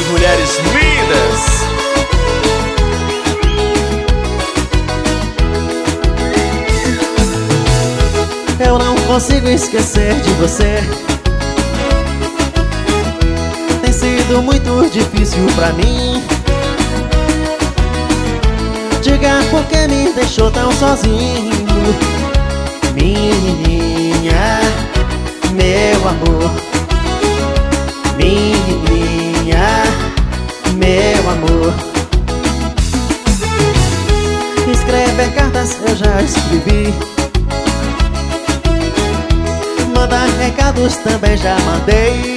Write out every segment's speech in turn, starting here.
mulheres lindas. Eu não consigo esquecer de você. Tem sido muito difícil pra mim. Diga por que me deixou tão sozinho. Minha, meu amor. Minha, meu amor. Escrever cartas eu já escrevi. Mandar recados também já mandei.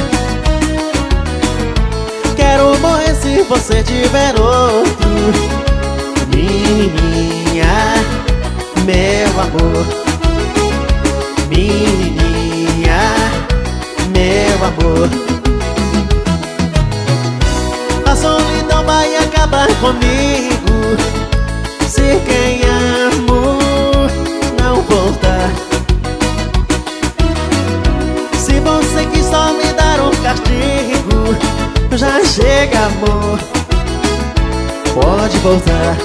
Quero morrer se você tiver outro. Minha, meu amor. Minha, meu amor. A solidão vai acabar comigo se quem amo não voltar. Se você quis só me dar um castigo, já chega, amor, pode voltar.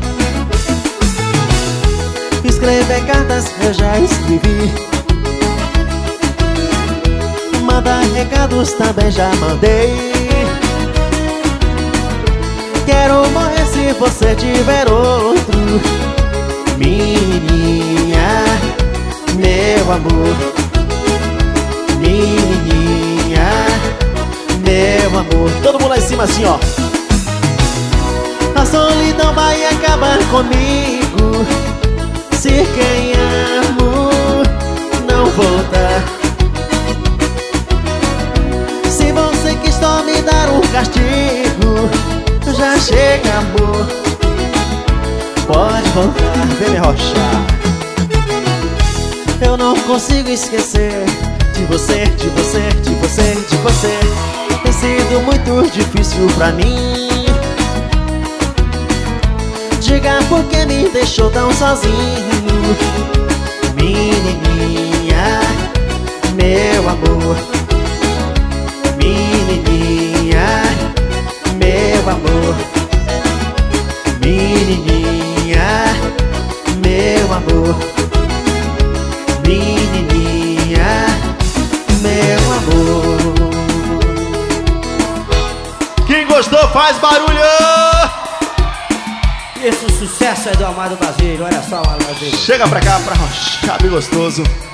Escrever cartas eu já escrevi. Mandar recados também já mandei. Quero morrer se você tiver outro. Minha, meu amor. Minha, meu amor. Todo mundo lá em cima assim, ó. A solidão vai acabar comigo se quem amo não voltar. Se você quis só me dar um castigo, já chega, amor, pode voltar. Vem me arrochar. Eu não consigo esquecer de você, de você, de você, de você. Tem sido muito difícil pra mim. Diga por que me deixou tão sozinho. Menininha, meu amor. Menininha, meu amor. Menininha, meu amor. Menininha, meu amor. Quem gostou faz barulho. Esse sucesso é do Amado Basílio. Olha só, Amado Basílio. Chega pra cá pra arrochar bem gostoso.